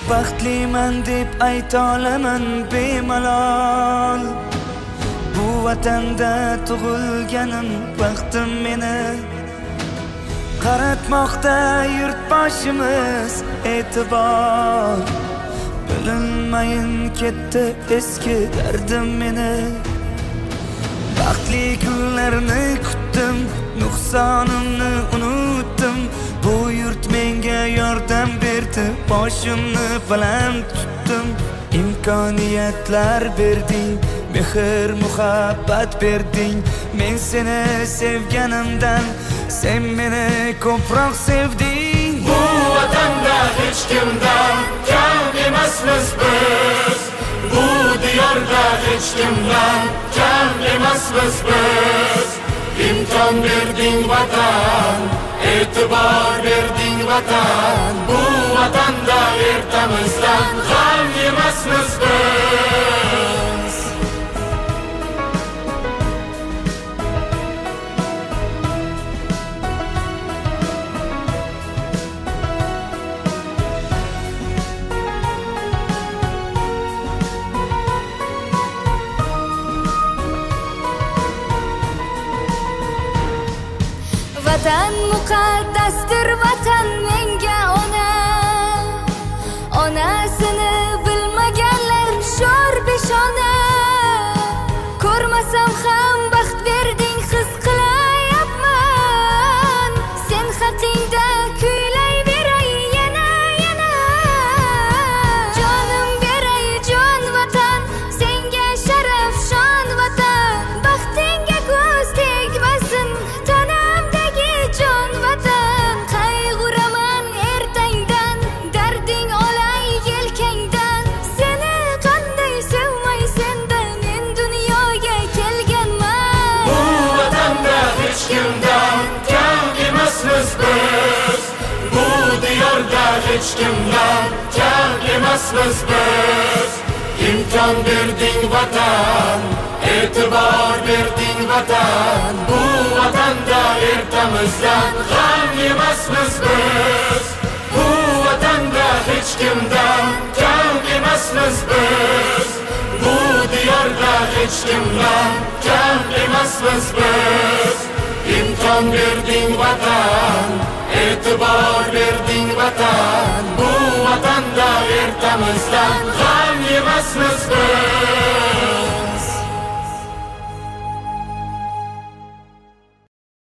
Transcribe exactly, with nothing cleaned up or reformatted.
baxtliman deb ayta olaman bemalol. Bu vatanda tug'ilganim baxtim meni qaratmoqda yurtboshimiz e'tibor. Bilinmayin ketdi eski dardim meni. Baxtli kunlarni kutdim, nuqsonimni unutdim. Bu yurt menga yordam berdi, boshimni baland tutdim. İmkoniyatlar berding, mehr muhabbat berding. Men seni sevganimdan sen meni ko'proq sevding. Bu vatanda hech kimdan kam emasmiz biz. Bu diyorda hech kimdan kam emasmiz biz. İmkon berding vatan, e'tibor berding vatan. Bu vatanda ertamizdan g'am emasmiz biz. Vatan muqaddasdir, vatan menga ona. Onasini bilmaganlar sho'r beshona. Ko'rmasam ham baxt berding, his qilayapman. Sen haqingda kuylayveray yana yana. Jonim beray jon vatan, senga sharaf shon vatan. Baxtingga ko'z tegmasin tanamdagi jon vatan. Qayg'uraman ertangdan, darding olay yelkangdan. Seni qanday sevmaysan-da men dunyoga kelganman. Bu vatanda hech kimdan kam emasmiz biz. Bu diyorda hech kimdan kam emasmiz biz. İmkon berding vatan, e'tibor berding vatan. Bu vatanda ertamizdan g'am emasmiz biz. Bu vatanda hech kimdan kam emasmiz biz. Bu diyorda hech kimdan kam emasmiz biz. İmkon berding vatan, e'tibor berding vatan. Bu vatanda ertamizdan g'am emasmiz biz.